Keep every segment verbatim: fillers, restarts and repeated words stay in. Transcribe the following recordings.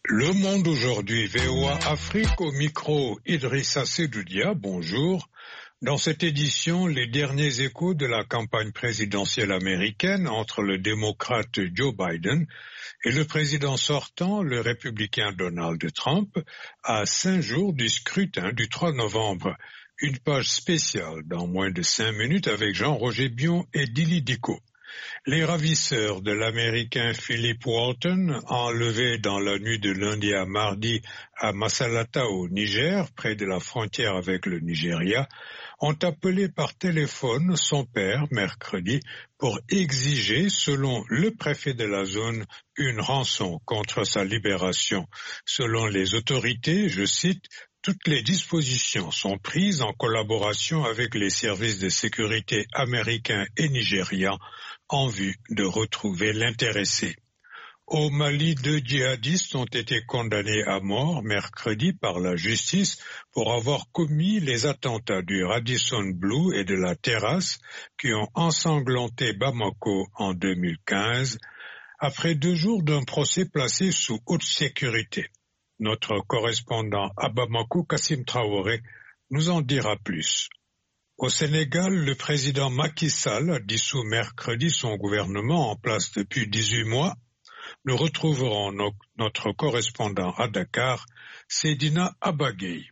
Le Monde aujourd'hui, V O A Afrique au micro, Idrissa Sedoudia, bonjour. Dans cette édition, les derniers échos de la campagne présidentielle américaine entre le démocrate Joe Biden et le président sortant, le républicain Donald Trump, à cinq jours du scrutin du trois novembre. Une page spéciale dans moins de cinq minutes avec Jean-Roger Bion et Dili Diko. Les ravisseurs de l'Américain Philip Walton, enlevé dans la nuit de lundi à mardi à Massalata au Niger, près de la frontière avec le Nigeria, ont appelé par téléphone son père mercredi pour exiger, selon le préfet de la zone, une rançon contre sa libération. Selon les autorités, je cite, toutes les dispositions sont prises en collaboration avec les services de sécurité américains et nigérians en vue de retrouver l'intéressé. Au Mali, deux djihadistes ont été condamnés à mort mercredi par la justice pour avoir commis les attentats du Radisson Blu et de la Terrasse qui ont ensanglanté Bamako en deux mille quinze, après deux jours d'un procès placé sous haute sécurité. Notre correspondant à Bamako, Kassim Traoré, nous en dira plus. Au Sénégal, le président Macky Sall a dissous mercredi son gouvernement en place depuis dix-huit mois. Nous retrouverons no- notre correspondant à Dakar, Seydina Abagay.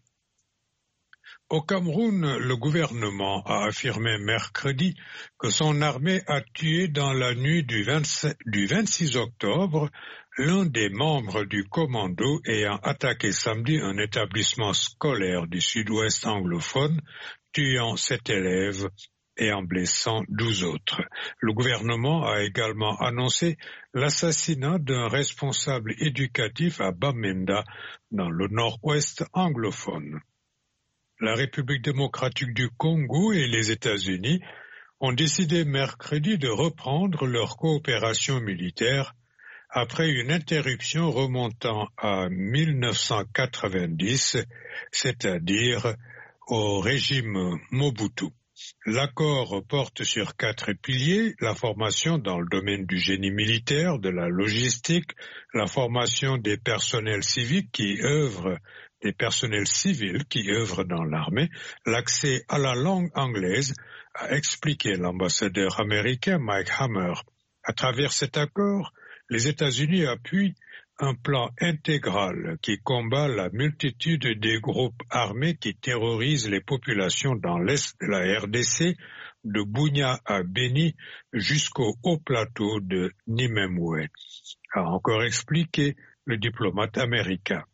Au Cameroun, le gouvernement a affirmé mercredi que son armée a tué dans la nuit du, vingt-sept, du vingt-six octobre l'un des membres du commando ayant attaqué samedi un établissement scolaire du sud-ouest anglophone, tuant sept élèves et en blessant douze autres. Le gouvernement a également annoncé l'assassinat d'un responsable éducatif à Bamenda, dans le nord-ouest anglophone. La République démocratique du Congo et les États-Unis ont décidé mercredi de reprendre leur coopération militaire après une interruption remontant à mille neuf cent quatre-vingt-dix, c'est-à-dire au régime Mobutu. L'accord porte sur quatre piliers, la formation dans le domaine du génie militaire, de la logistique, la formation des personnels civiques qui œuvrent des personnels civils qui œuvrent dans l'armée, l'accès à la langue anglaise, a expliqué l'ambassadeur américain Mike Hammer. À travers cet accord, les États-Unis appuient un plan intégral qui combat la multitude des groupes armés qui terrorisent les populations dans l'est de la R D C, de Bunia à Beni jusqu'au haut plateau de Nimemwe, a encore expliqué le diplomate américain.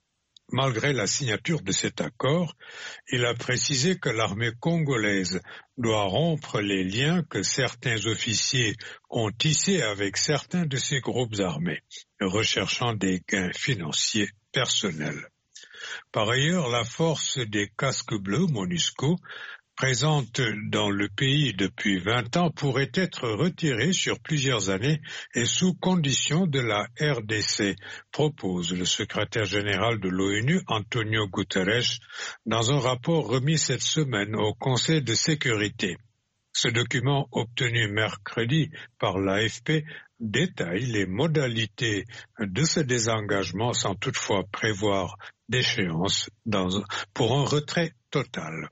Malgré la signature de cet accord, il a précisé que l'armée congolaise doit rompre les liens que certains officiers ont tissés avec certains de ces groupes armés, recherchant des gains financiers personnels. Par ailleurs, la force des casques bleus, MONUSCO, présente dans le pays depuis vingt ans, pourrait être retirée sur plusieurs années et sous condition de la R D C, propose le secrétaire général de l'ONU, Antonio Guterres, dans un rapport remis cette semaine au Conseil de sécurité. Ce document, obtenu mercredi par l'A F P, détaille les modalités de ce désengagement sans toutefois prévoir d'échéance dans, pour un retrait total.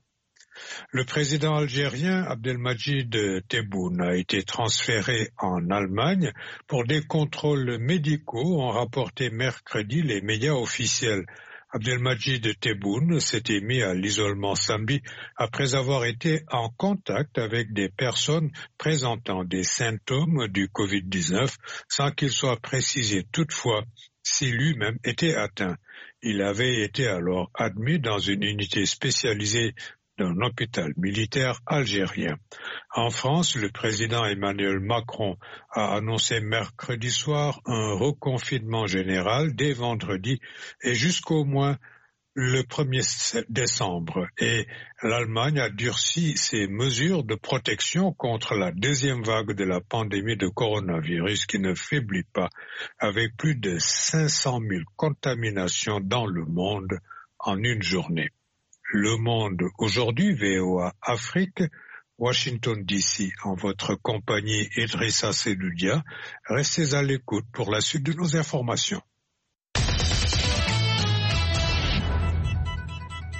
Le président algérien Abdelmadjid Tebboune a été transféré en Allemagne pour des contrôles médicaux, ont rapporté mercredi les médias officiels. Abdelmadjid Tebboune s'était mis à l'isolement samedi après avoir été en contact avec des personnes présentant des symptômes du covid dix-neuf sans qu'il soit précisé toutefois si lui-même était atteint. Il avait été alors admis dans une unité spécialisée d'un hôpital militaire algérien. En France, le président Emmanuel Macron a annoncé mercredi soir un reconfinement général dès vendredi et jusqu'au moins le premier décembre. Et l'Allemagne a durci ses mesures de protection contre la deuxième vague de la pandémie de coronavirus qui ne faiblit pas, avec plus de cinq cent mille contaminations dans le monde en une journée. Le Monde aujourd'hui, V O A Afrique, Washington D C, en votre compagnie Idrissa Sedoudia. Restez à l'écoute pour la suite de nos informations.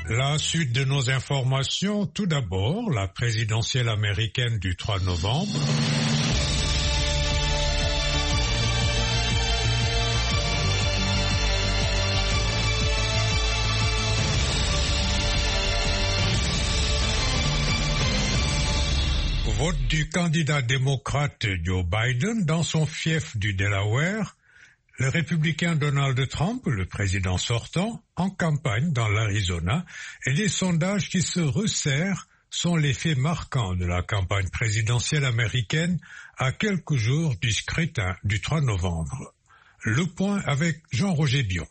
La suite de nos informations, tout d'abord, la présidentielle américaine du trois novembre. Vote du candidat démocrate Joe Biden dans son fief du Delaware. Le républicain Donald Trump, le président sortant, en campagne dans l'Arizona, et les sondages qui se resserrent sont les faits marquants de la campagne présidentielle américaine à quelques jours du scrutin du trois novembre. Le point avec Jean-Roger Bion.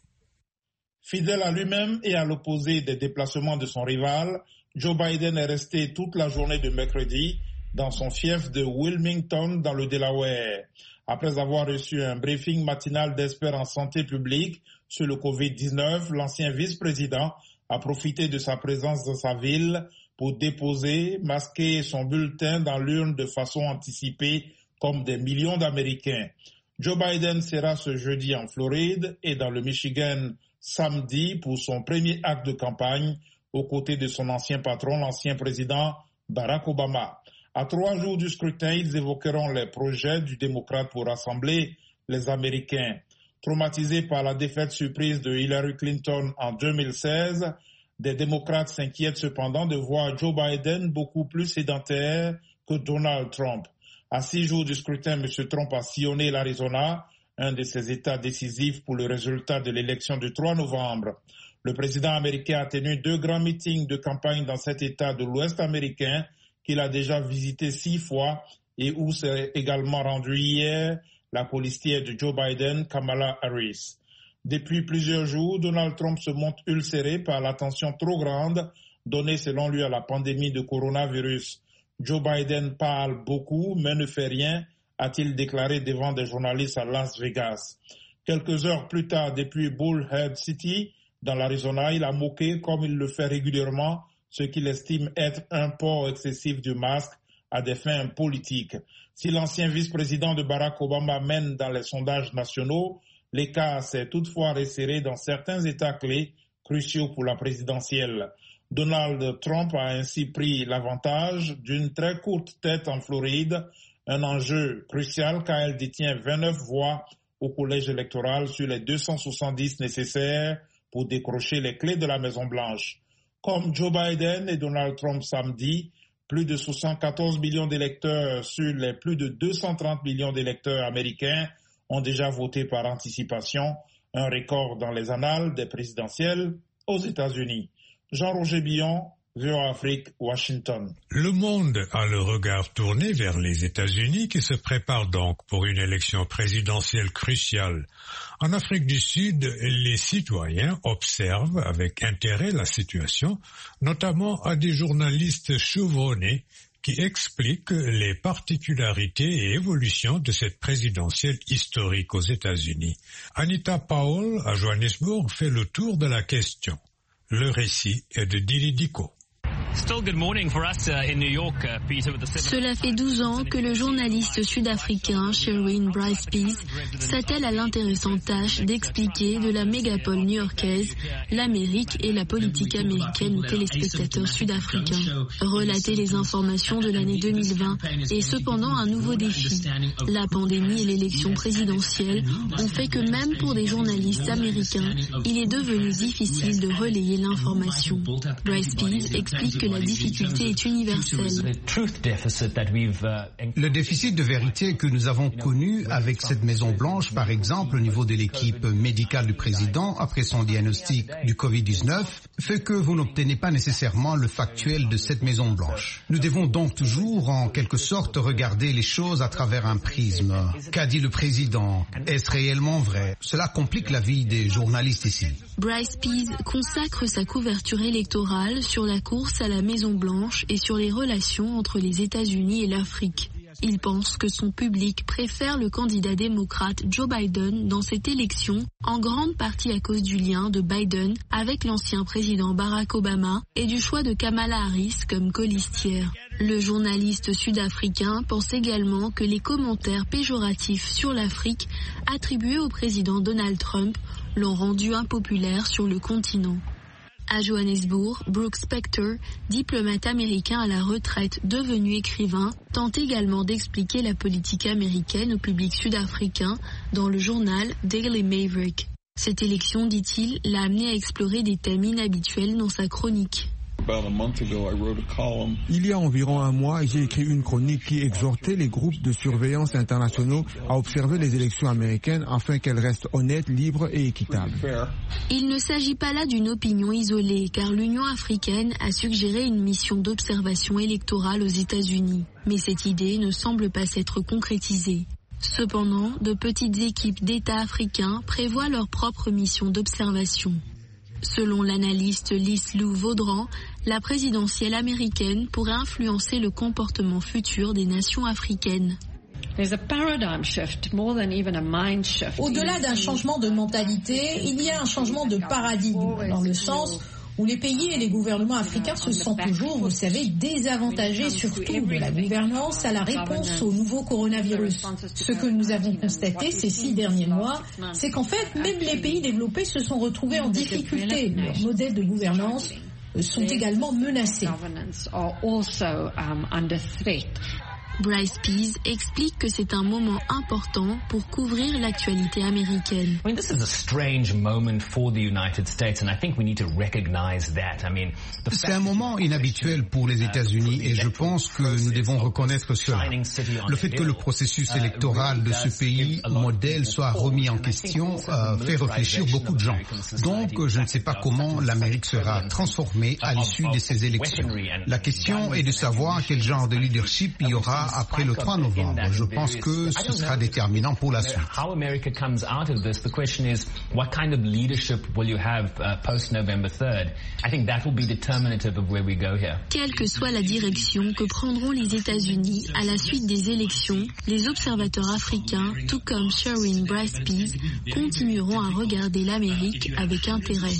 Fidèle à lui-même et à l'opposé des déplacements de son rival, Joe Biden est resté toute la journée de mercredi dans son fief de Wilmington dans le Delaware. Après avoir reçu un briefing matinal d'experts en santé publique sur le covid dix-neuf, l'ancien vice-président a profité de sa présence dans sa ville pour déposer, masquer son bulletin dans l'urne de façon anticipée comme des millions d'Américains. Joe Biden sera ce jeudi en Floride et dans le Michigan samedi pour son premier acte de campagne aux côtés de son ancien patron, l'ancien président Barack Obama. À trois jours du scrutin, ils évoqueront les projets du démocrate pour rassembler les Américains. Traumatisés par la défaite surprise de Hillary Clinton en deux mille seize, des démocrates s'inquiètent cependant de voir Joe Biden beaucoup plus sédentaire que Donald Trump. À six jours du scrutin, M. Trump a sillonné l'Arizona, un de ses États décisifs pour le résultat de l'élection du trois novembre. Le président américain a tenu deux grands meetings de campagne dans cet État de l'Ouest américain qu'il a déjà visité six fois et où s'est également rendu hier la colistière de Joe Biden, Kamala Harris. Depuis plusieurs jours, Donald Trump se montre ulcéré par l'attention trop grande donnée selon lui à la pandémie de coronavirus. Joe Biden parle beaucoup mais ne fait rien, a-t-il déclaré devant des journalistes à Las Vegas. Quelques heures plus tard, depuis Bullhead City, dans l'Arizona, il a moqué, comme il le fait régulièrement, ce qu'il estime être un port excessif du masque à des fins politiques. Si l'ancien vice-président de Barack Obama mène dans les sondages nationaux, l'écart s'est toutefois resserré dans certains États clés cruciaux pour la présidentielle. Donald Trump a ainsi pris l'avantage d'une très courte tête en Floride, un enjeu crucial car elle détient vingt-neuf voix au collège électoral sur les deux cent soixante-dix nécessaires pour décrocher les clés de la Maison-Blanche. Comme Joe Biden et Donald Trump samedi, plus de soixante-quatorze millions d'électeurs sur les plus de deux cent trente millions d'électeurs américains ont déjà voté par anticipation, un record dans les annales des présidentielles aux États-Unis. Jean-Roger Bion, V O A Afrique, Washington. Le monde a le regard tourné vers les États-Unis qui se préparent donc pour une élection présidentielle cruciale. En Afrique du Sud, les citoyens observent avec intérêt la situation, notamment à des journalistes chevronnés qui expliquent les particularités et évolutions de cette présidentielle historique aux États-Unis. Anita Powell, à Johannesburg, fait le tour de la question. Le récit est de Dili Diko. Cela fait douze ans que le journaliste sud-africain Sherwin Bryce Pease s'attelle à l'intéressante tâche d'expliquer de la mégapole new-yorkaise l'Amérique et la politique américaine aux téléspectateurs sud-africains. Relater les informations de l'année deux mille vingt est cependant un nouveau défi. La pandémie et l'élection présidentielle ont fait que même pour des journalistes américains, il est devenu difficile de relayer l'information. Bryce Pease explique que la difficulté est universelle. Le déficit de vérité que nous avons connu avec cette Maison-Blanche, par exemple, au niveau de l'équipe médicale du président, après son diagnostic du covid dix-neuf, fait que vous n'obtenez pas nécessairement le factuel de cette Maison-Blanche. Nous devons donc toujours, en quelque sorte, regarder les choses à travers un prisme. Qu'a dit le président? Est-ce réellement vrai? Cela complique la vie des journalistes ici. Bryce Pease consacre sa couverture électorale sur la course à la Maison-Blanche et sur les relations entre les États-Unis et l'Afrique. Il pense que son public préfère le candidat démocrate Joe Biden dans cette élection, en grande partie à cause du lien de Biden avec l'ancien président Barack Obama et du choix de Kamala Harris comme colistière. Le journaliste sud-africain pense également que les commentaires péjoratifs sur l'Afrique attribués au président Donald Trump l'ont rendu impopulaire sur le continent. À Johannesburg, Brooke Spector, diplomate américain à la retraite devenu écrivain, tente également d'expliquer la politique américaine au public sud-africain dans le journal Daily Maverick. Cette élection, dit-il, l'a amené à explorer des thèmes inhabituels dans sa chronique. Il y a environ un mois, j'ai écrit une chronique qui exhortait les groupes de surveillance internationaux à observer les élections américaines afin qu'elles restent honnêtes, libres et équitables. Il ne s'agit pas là d'une opinion isolée, car l'Union africaine a suggéré une mission d'observation électorale aux États-Unis. Mais cette idée ne semble pas s'être concrétisée. Cependant, de petites équipes d'États africains prévoient leur propre mission d'observation. Selon l'analyste Lise Lou Vaudran, la présidentielle américaine pourrait influencer le comportement futur des nations africaines. Au-delà d'un changement de mentalité, il y a un changement de paradigme, dans le sens où les pays et les gouvernements africains se sentent toujours, vous savez, désavantagés surtout de la gouvernance à la réponse au nouveau coronavirus. Ce que nous avons constaté ces six derniers mois, c'est qu'en fait, même les pays développés se sont retrouvés en difficulté. Leurs modèles de gouvernance sont également menacés. Bryce Pease explique que c'est un moment important pour couvrir l'actualité américaine. C'est un moment inhabituel pour les États-Unis et je pense que nous devons reconnaître cela. Le fait que le processus électoral de ce pays modèle soit remis en question euh, fait réfléchir beaucoup de gens. Donc je ne sais pas comment l'Amérique sera transformée à l'issue de ces élections. La question est de savoir quel genre de leadership il y aura après le trois novembre. Je pense que ce sera déterminant pour la suite. Quelle que soit la direction que prendront les États-Unis à la suite des élections, les observateurs africains, tout comme Sherwin Bryce Pease, continueront à regarder l'Amérique avec intérêt.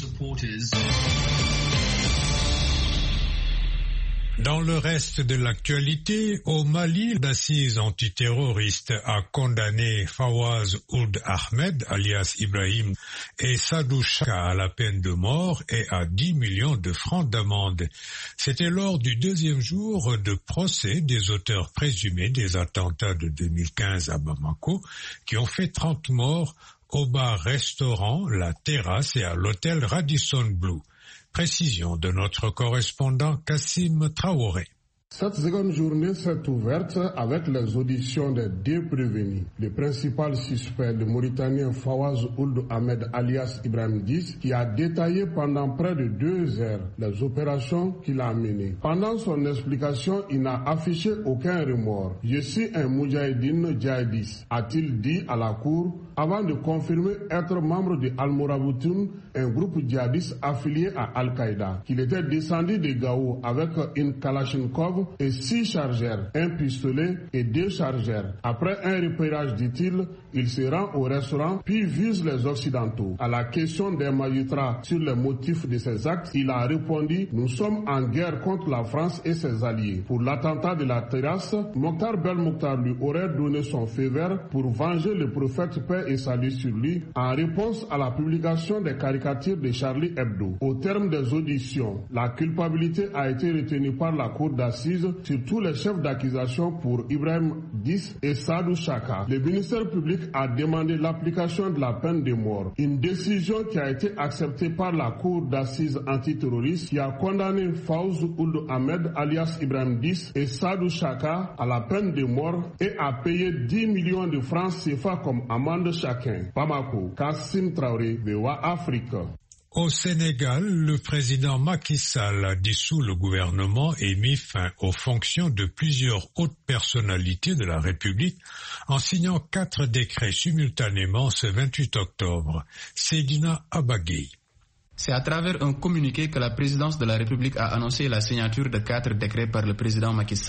Dans le reste de l'actualité, au Mali, l'assise antiterroriste a condamné Fawaz Ould Ahmed, alias Ibrahim, et Sadou Chaka à la peine de mort et à dix millions de francs d'amende. C'était lors du deuxième jour de procès des auteurs présumés des attentats de deux mille quinze à Bamako, qui ont fait trente morts au bar-restaurant La Terrasse et à l'hôtel Radisson Blu. Précision de notre correspondant Kassim Traoré. Cette seconde journée s'est ouverte avec les auditions des deux prévenus. Le principal suspect, le Mauritanien Fawaz Ould Ahmed alias Ibrahim dix, qui a détaillé pendant près de deux heures les opérations qu'il a menées. Pendant son explication, il n'a affiché aucun remords. « Je suis un moudjahidine djihadiste », a-t-il dit à la cour, avant de confirmer être membre de Al-Mourabitoun, un groupe djihadiste affilié à Al-Qaïda, qu'il était descendu de Gao avec une Kalachnikov et six chargeurs, un pistolet et deux chargeurs. Après un repérage, dit-il, il se rend au restaurant puis vise les Occidentaux. À la question des magistrats sur les motifs de ces actes, il a répondu « Nous sommes en guerre contre la France et ses alliés. » Pour l'attentat de la terrasse, Mokhtar Belmokhtar lui aurait donné son feu vert pour venger le prophète paix et salut sur lui en réponse à la publication des caricatures de Charlie Hebdo. Au terme des auditions, la culpabilité a été retenue par la cour d'assises sur tous les chefs d'accusation pour Ibrahim dix et Sadou Chaka. Le ministère public a demandé l'application de la peine de mort. Une décision qui a été acceptée par la cour d'assises antiterroriste qui a condamné Fawaz Ould Ahmed alias Ibrahim dix et Sadou Chaka à la peine de mort et a payé dix millions de francs C F A comme amende chacun. Bamako, Kassim Traoré, V O A Afrique. Au Sénégal, le président Macky Sall a dissous le gouvernement et mis fin aux fonctions de plusieurs hautes personnalités de la République en signant quatre décrets simultanément ce vingt-huit octobre. Seydina Abagay. C'est à travers un communiqué que la présidence de la République a annoncé la signature de quatre décrets par le président Macky Sall.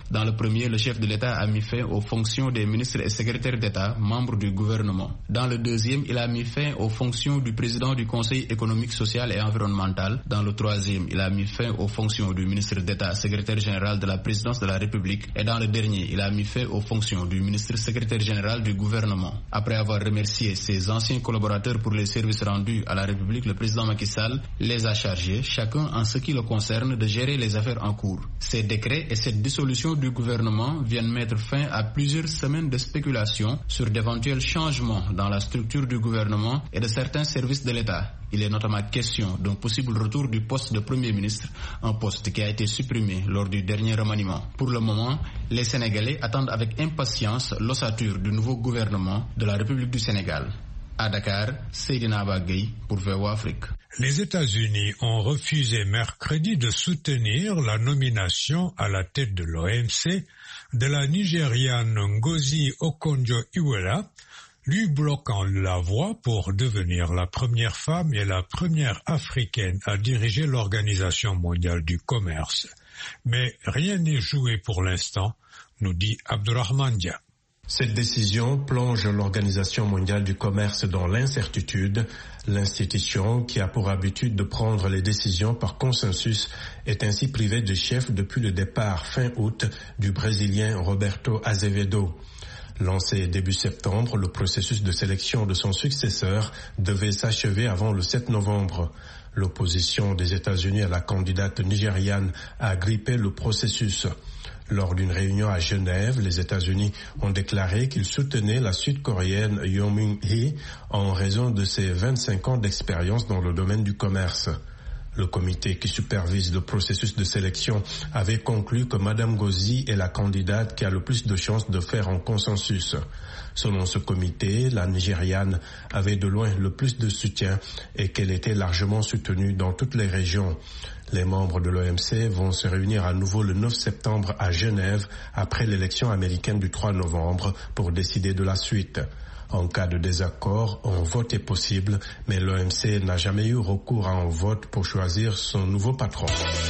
Dans le premier, le chef de l'État a mis fin aux fonctions des ministres et secrétaires d'État, membres du gouvernement. Dans le deuxième, il a mis fin aux fonctions du président du Conseil économique, social et environnemental. Dans le troisième, il a mis fin aux fonctions du ministre d'État, secrétaire général de la présidence de la République. Et dans le dernier, il a mis fin aux fonctions du ministre secrétaire général du gouvernement. Après avoir remercié ses anciens collaborateurs pour les services rendus à la République, le président Macky Sall les a chargés, chacun en ce qui le concerne, de gérer les affaires en cours. Ces décrets et cette dissolution du gouvernement viennent mettre fin à plusieurs semaines de spéculation sur d'éventuels changements dans la structure du gouvernement et de certains services de l'État. Il est notamment question d'un possible retour du poste de Premier ministre, un poste qui a été supprimé lors du dernier remaniement. Pour le moment, les Sénégalais attendent avec impatience l'ossature du nouveau gouvernement de la République du Sénégal. À Dakar, Seydina Abagay pour V O A Afrique. Les États-Unis ont refusé mercredi de soutenir la nomination à la tête de l'O M C de la Nigériane Ngozi Okonjo-Iweala, lui bloquant la voie pour devenir la première femme et la première africaine à diriger l'Organisation mondiale du commerce. Mais rien n'est joué pour l'instant, nous dit Abdurrahman Dia. Cette décision plonge l'Organisation mondiale du commerce dans l'incertitude. L'institution, qui a pour habitude de prendre les décisions par consensus, est ainsi privée de chef depuis le départ fin août du Brésilien Roberto Azevedo. Lancé début septembre, le processus de sélection de son successeur devait s'achever avant le sept novembre. L'opposition des États-Unis à la candidate nigériane a grippé le processus. Lors d'une réunion à Genève, les États-Unis ont déclaré qu'ils soutenaient la Sud-Coréenne Yoo Min-hee en raison de ses vingt-cinq ans d'expérience dans le domaine du commerce. Le comité qui supervise le processus de sélection avait conclu que Madame Ngozi est la candidate qui a le plus de chances de faire un consensus. Selon ce comité, la Nigériane avait de loin le plus de soutien et qu'elle était largement soutenue dans toutes les régions. Les membres de l'O M C vont se réunir à nouveau le neuf septembre à Genève après l'élection américaine du trois novembre pour décider de la suite. En cas de désaccord, un vote est possible, mais l'O M C n'a jamais eu recours à un vote pour choisir son nouveau patron.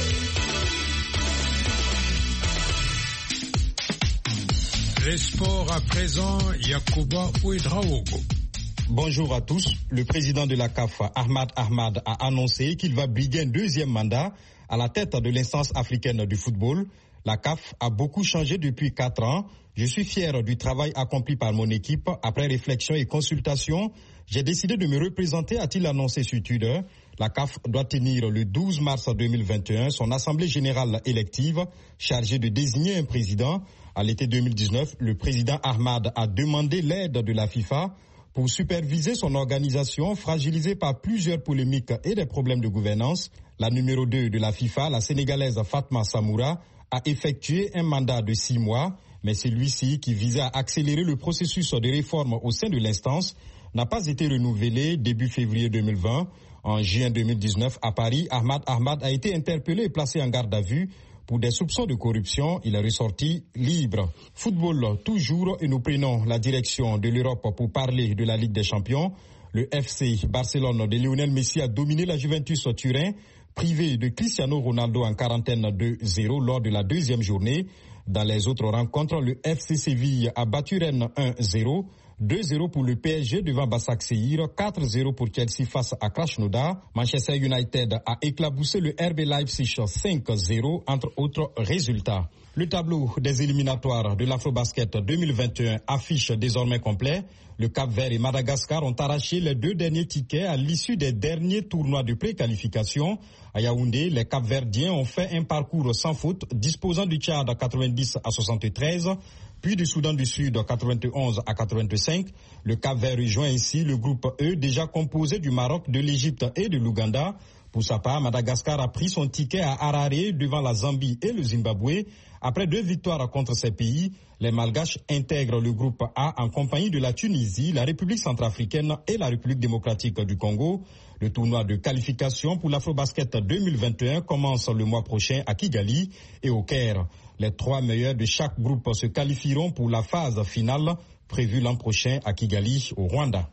Les sports à présent, Yacouba Ouedraogo. Bonjour à tous. Le président de la C A F, Ahmad Ahmad, a annoncé qu'il va briguer un deuxième mandat à la tête de l'instance africaine du football. La C A F a beaucoup changé depuis quatre ans. Je suis fier du travail accompli par mon équipe. Après réflexion et consultation, j'ai décidé de me représenter, a-t-il annoncé sur Twitter. La C A F doit tenir le douze mars deux mille vingt et un son assemblée générale élective chargée de désigner un président. À l'été deux mille dix-neuf, le président Ahmad a demandé l'aide de la FIFA pour superviser son organisation fragilisée par plusieurs polémiques et des problèmes de gouvernance. La numéro deux de la FIFA, la Sénégalaise Fatma Samoura, a effectué un mandat de six mois, mais celui-ci, qui visait à accélérer le processus de réforme au sein de l'instance, n'a pas été renouvelé début février deux mille vingt. En juin deux mille dix-neuf, à Paris, Ahmad Ahmad a été interpellé et placé en garde à vue pour des soupçons de corruption. Il est ressorti libre. Football toujours, et nous prenons la direction de l'Europe pour parler de la Ligue des Champions. Le F C Barcelone de Lionel Messi a dominé la Juventus Turin, privé de Cristiano Ronaldo en quarantaine deux zéro lors de la deuxième journée. Dans les autres rencontres, le F C Séville a battu Rennes un zéro. deux zéro pour le P S G devant Başakşehir, quatre zéro pour Chelsea face à Krasnodar. Manchester United a éclaboussé le R B Leipzig cinq zéro, entre autres résultats. Le tableau des éliminatoires de l'Afrobasket deux mille vingt et un affiche désormais complet. Le Cap-Vert et Madagascar ont arraché les deux derniers tickets à l'issue des derniers tournois de préqualification. À Yaoundé, les Cap-Verdiens ont fait un parcours sans faute, disposant du Tchad à quatre-vingt-dix à soixante-treize, puis du Soudan du Sud quatre-vingt-onze à quatre-vingt-cinq. Le Cap-Vert rejoint ainsi le groupe E, déjà composé du Maroc, de l'Égypte et de l'Ouganda. Pour sa part, Madagascar a pris son ticket à Harare devant la Zambie et le Zimbabwe. Après deux victoires contre ces pays, les Malgaches intègrent le groupe A en compagnie de la Tunisie, la République centrafricaine et la République démocratique du Congo. Le tournoi de qualification pour l'Afrobasket deux mille vingt et un commence le mois prochain à Kigali et au Caire. Les trois meilleurs de chaque groupe se qualifieront pour la phase finale prévue l'an prochain à Kigali, au Rwanda.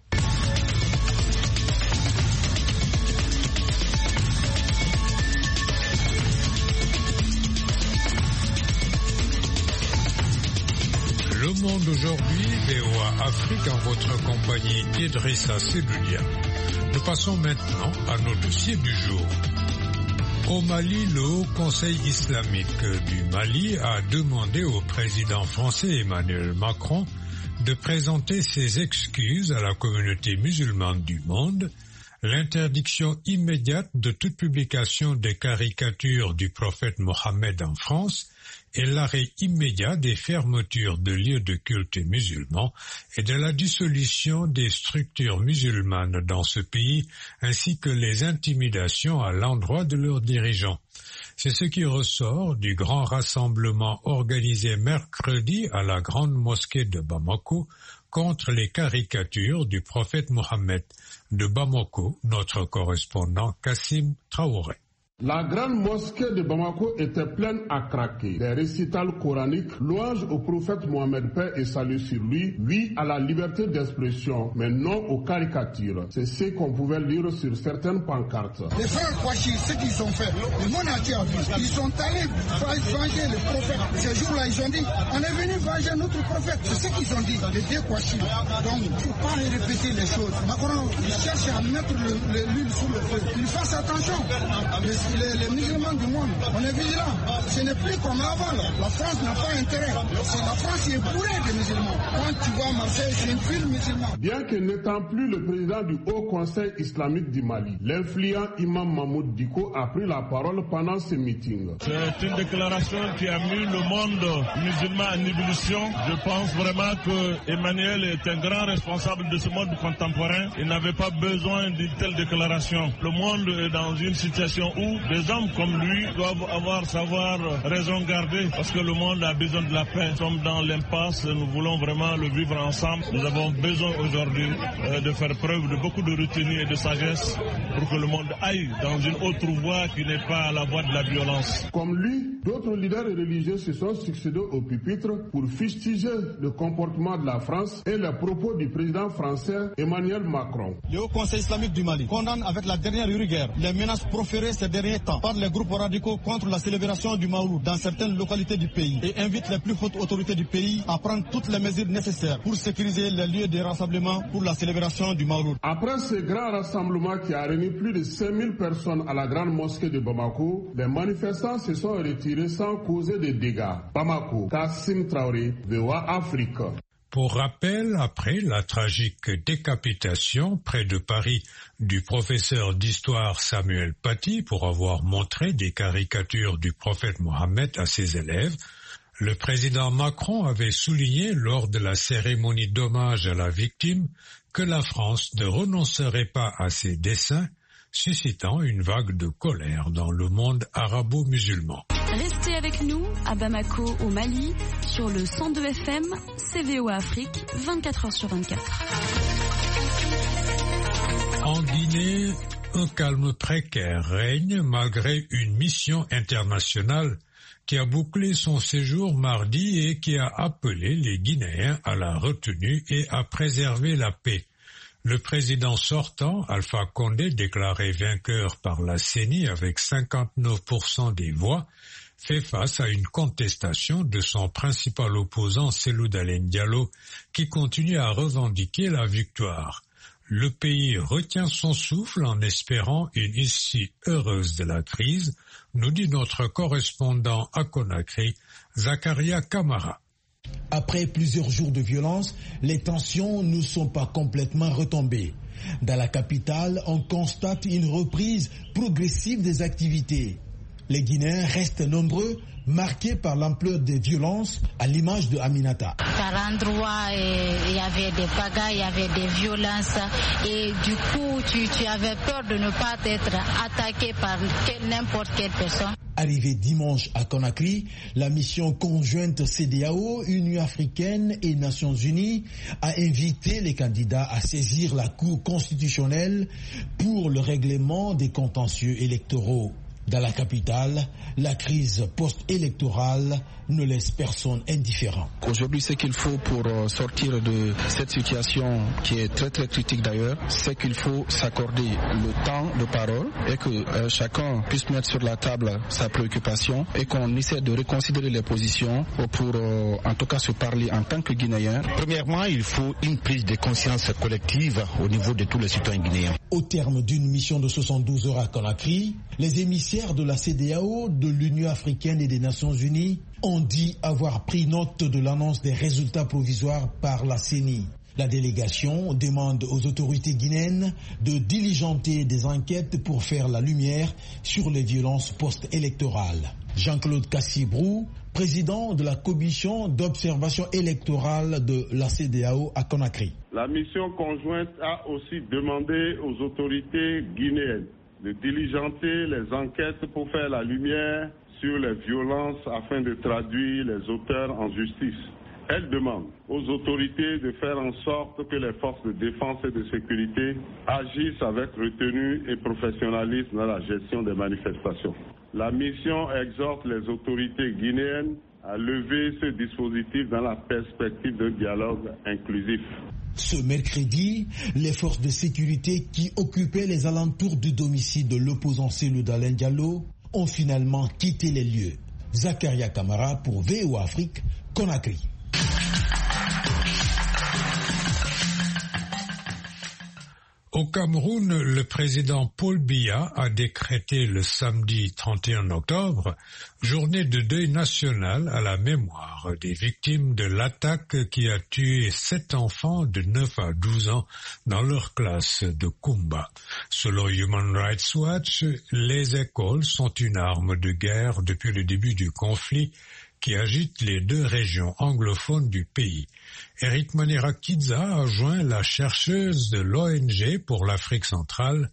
Monde aujourd'hui, V O A Afrique en votre compagnie Idrissa Seloudia. Nous passons maintenant à nos dossiers du jour. Au Mali, le Haut Conseil islamique du Mali a demandé au président français Emmanuel Macron de présenter ses excuses à la communauté musulmane du monde, l'interdiction immédiate de toute publication des caricatures du prophète Mohammed en France et l'arrêt immédiat des fermetures de lieux de culte musulmans et de la dissolution des structures musulmanes dans ce pays, ainsi que les intimidations à l'endroit de leurs dirigeants. C'est ce qui ressort du grand rassemblement organisé mercredi à la grande mosquée de Bamako contre les caricatures du prophète Mohammed. De Bamako, notre correspondant Kassim Traoré. La grande mosquée de Bamako était pleine à craquer. Des récitals coraniques, louanges au prophète Mohammed, paix et salut sur lui, oui à la liberté d'expression, mais non aux caricatures. C'est ce qu'on pouvait lire sur certaines pancartes. Les frères Kouachi, ce qu'ils ont fait, le monde entier a vu. Ils sont allés venger le prophète. Ces jours-là, ils ont dit, on est venu venger notre prophète. C'est ce qu'ils ont dit, les deux Kouachi. Donc, il ne faut pas répéter les choses. Macron, il cherche à mettre l'huile sur le feu. Il fasse attention. Les, les, les musulmans du monde, on est vigilants. Ce n'est plus comme avant. Là. La France n'a pas intérêt. C'est la France qui est bourrée de musulmans. Quand tu vois Marseille, c'est une ville musulmane. Bien que n'étant plus le président du Haut Conseil islamique du Mali, l'influent imam Mahmoud Diko a pris la parole pendant ce meeting. C'est une déclaration qui a mis le monde musulman en ébullition. Je pense vraiment que Emmanuel est un grand responsable de ce monde contemporain. Il n'avait pas besoin d'une telle déclaration. Le monde est dans une situation où des hommes comme lui doivent avoir savoir raison garder parce que le monde a besoin de la paix. Nous sommes dans l'impasse, nous voulons vraiment le vivre ensemble. Nous avons besoin aujourd'hui euh, de faire preuve de beaucoup de retenue et de sagesse pour que le monde aille dans une autre voie qui n'est pas la voie de la violence. Comme lui, d'autres leaders religieux se sont succédés au pupitre pour fustiger le comportement de la France et les propos du président français Emmanuel Macron. Le Haut Conseil islamique du Mali condamne avec la dernière rigueur les menaces proférées ces derniers temps par les groupes radicaux contre la célébration du Maouloud dans certaines localités du pays et invite les plus hautes autorités du pays à prendre toutes les mesures nécessaires pour sécuriser les lieux de rassemblement pour la célébration du Maouloud. Après ce grand rassemblement qui a réuni plus de cinq mille personnes à la grande mosquée de Bamako, les manifestants se sont retirés sans causer de dégâts. Bamako, Kassim Traoré, V O A Afrique. Pour rappel, après la tragique décapitation près de Paris du professeur d'histoire Samuel Paty pour avoir montré des caricatures du prophète Mohammed à ses élèves, le président Macron avait souligné lors de la cérémonie d'hommage à la victime que la France ne renoncerait pas à ses desseins, suscitant une vague de colère dans le monde arabo-musulman. Restez avec nous à Bamako au Mali sur le cent deux F M, C V O Afrique, vingt-quatre heures sur vingt-quatre. En Guinée, un calme précaire règne malgré une mission internationale qui a bouclé son séjour mardi et qui a appelé les Guinéens à la retenue et à préserver la paix. Le président sortant, Alpha Condé, déclaré vainqueur par la C E N I avec cinquante-neuf pour cent des voix, fait face à une contestation de son principal opposant Cellou Dalein Diallo, qui continue à revendiquer la victoire. Le pays retient son souffle en espérant une issue heureuse de la crise, nous dit notre correspondant à Conakry, Zakaria Kamara. Après plusieurs jours de violence, les tensions ne sont pas complètement retombées. Dans la capitale, on constate une reprise progressive des activités. Les Guinéens restent nombreux, marqués par l'ampleur des violences, à l'image de Aminata. Par endroits, il y avait des bagarres, il y avait des violences et du coup, tu, tu avais peur de ne pas être attaqué par n'importe quelle personne. Arrivé dimanche à Conakry, la mission conjointe C E D E A O, Union africaine et Nations unies a invité les candidats à saisir la Cour constitutionnelle pour le règlement des contentieux électoraux. Dans la capitale, la crise post-électorale ne laisse personne indifférent. Aujourd'hui, ce qu'il faut pour sortir de cette situation qui est très très critique d'ailleurs, c'est qu'il faut s'accorder le temps de parole et que euh, chacun puisse mettre sur la table sa préoccupation et qu'on essaie de reconsidérer les positions pour euh, en tout cas se parler en tant que Guinéens. Premièrement, il faut une prise de conscience collective au niveau de tous les citoyens guinéens. Au terme d'une mission de soixante-douze heures à Conakry, les émissaires de la C E D A O, de l'Union africaine et des Nations unies ont dit avoir pris note de l'annonce des résultats provisoires par la C E N I. La délégation demande aux autorités guinéennes de diligenter des enquêtes pour faire la lumière sur les violences post-électorales. Jean-Claude Cassibrou, président de la commission d'observation électorale de la C E D A O à Conakry. La mission conjointe a aussi demandé aux autorités guinéennes de diligenter les enquêtes pour faire la lumière sur les violences afin de traduire les auteurs en justice. Elle demande aux autorités de faire en sorte que les forces de défense et de sécurité agissent avec retenue et professionnalisme dans la gestion des manifestations. La mission exhorte les autorités guinéennes à lever ce dispositif dans la perspective d'un dialogue inclusif. Ce mercredi, les forces de sécurité qui occupaient les alentours du domicile de l'opposant Cellou Dalein Diallo ont finalement quitté les lieux. Zakaria Kamara pour V O A Afrique, Conakry. Au Cameroun, le président Paul Biya a décrété le samedi trente et un octobre journée de deuil national à la mémoire des victimes de l'attaque qui a tué sept enfants de neuf à douze ans dans leur classe de Kumba. Selon Human Rights Watch, les écoles sont une arme de guerre depuis le début du conflit qui agite les deux régions anglophones du pays. Eric Manera-Kidza a joint la chercheuse de l'O N G pour l'Afrique centrale,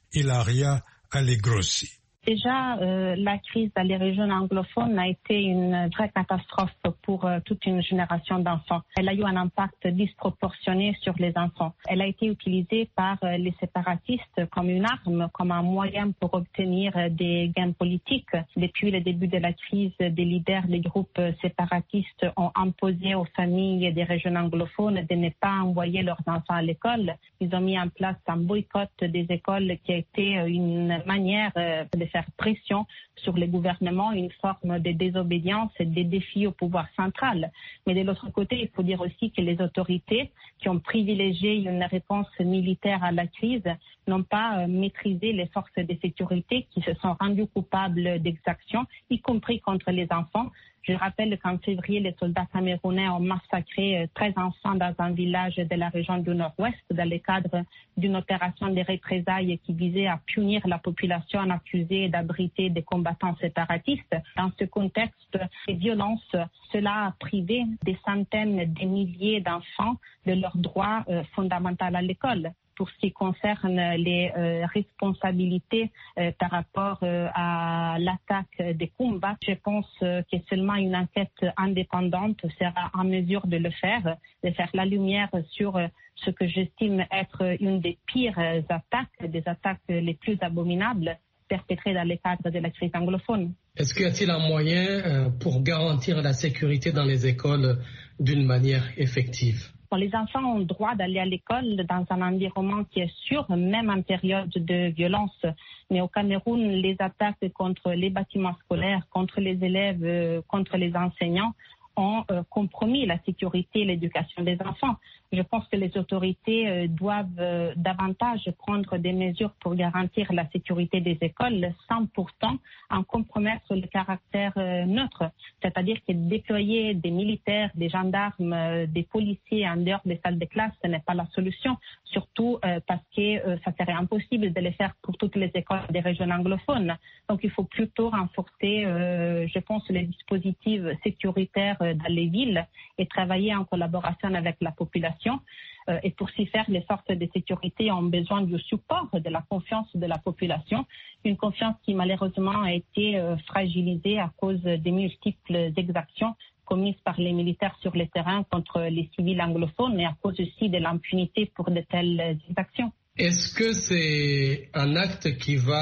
Ilaria Allegrossi. Déjà, euh, la crise dans les régions anglophones a été une vraie catastrophe pour euh, toute une génération d'enfants. Elle a eu un impact disproportionné sur les enfants. Elle a été utilisée par euh, les séparatistes comme une arme, comme un moyen pour obtenir euh, des gains politiques. Depuis le début de la crise, des leaders des groupes euh, séparatistes ont imposé aux familles des régions anglophones de ne pas envoyer leurs enfants à l'école. Ils ont mis en place un boycott des écoles qui a été euh, une manière euh, de faire pression sur les gouvernements, une forme de désobéissance et des défis au pouvoir central. Mais de l'autre côté, il faut dire aussi que les autorités qui ont privilégié une réponse militaire à la crise n'ont pas euh, maîtrisé les forces de sécurité qui se sont rendues coupables d'exactions, y compris contre les enfants. Je rappelle qu'en février, les soldats camerounais ont massacré treize enfants dans un village de la région du Nord-Ouest dans le cadre d'une opération de représailles qui visait à punir la population accusée d'abriter des combattants séparatistes. Dans ce contexte, les violences, cela a privé des centaines de milliers d'enfants de leurs droits euh, fondamentaux à l'école. Pour ce qui concerne les euh, responsabilités euh, par rapport euh, à l'attaque des Kumba, je pense euh, que seulement une enquête indépendante sera en mesure de le faire, de faire la lumière sur euh, ce que j'estime être une des pires attaques, des attaques les plus abominables perpétrées dans le cadre de la crise anglophone. Est-ce qu'il y a-t-il un moyen euh, pour garantir la sécurité dans les écoles d'une manière effective? Les enfants ont le droit d'aller à l'école dans un environnement qui est sûr, même en période de violence. Mais au Cameroun, les attaques contre les bâtiments scolaires, contre les élèves, contre les enseignants ont euh, compromis la sécurité et l'éducation des enfants. Je pense que les autorités euh, doivent euh, davantage prendre des mesures pour garantir la sécurité des écoles sans pourtant en compromettre le caractère euh, neutre. C'est-à-dire que déployer des militaires, des gendarmes, euh, des policiers en dehors des salles de classe, ce n'est pas la solution, surtout euh, parce que euh, ça serait impossible de le faire pour toutes les écoles des régions anglophones. Donc il faut plutôt renforcer, euh, je pense, les dispositifs sécuritaires euh, dans les villes et travailler en collaboration avec la population. Euh, et pour s'y faire, les forces de sécurité ont besoin du support, de la confiance de la population, une confiance qui malheureusement a été euh, fragilisée à cause des multiples exactions commises par les militaires sur le terrain contre les civils anglophones et à cause aussi de l'impunité pour de telles exactions. Est-ce que c'est un acte qui va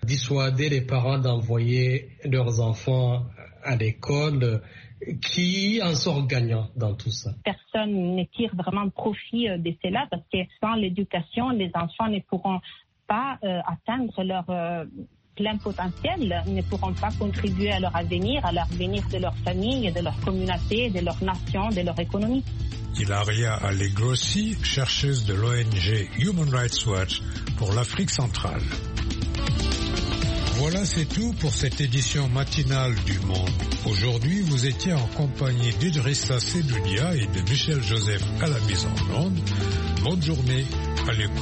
dissuader les parents d'envoyer leurs enfants à l'école. Qui en sort gagnant dans tout ça? Personne ne tire vraiment profit de cela parce que sans l'éducation, les enfants ne pourront pas euh, atteindre leur euh, plein potentiel, ne pourront pas contribuer à leur avenir, à l'avenir de leur famille, de leur communauté, de leur nation, de leur économie. Ilaria Allegrossi, chercheuse de l'O N G Human Rights Watch pour l'Afrique centrale. Voilà, c'est tout pour cette édition matinale du Monde. Aujourd'hui, vous étiez en compagnie d'Idrissa Sedoudia et de Michel Joseph à la mise en onde. Bonne journée à l'écoute.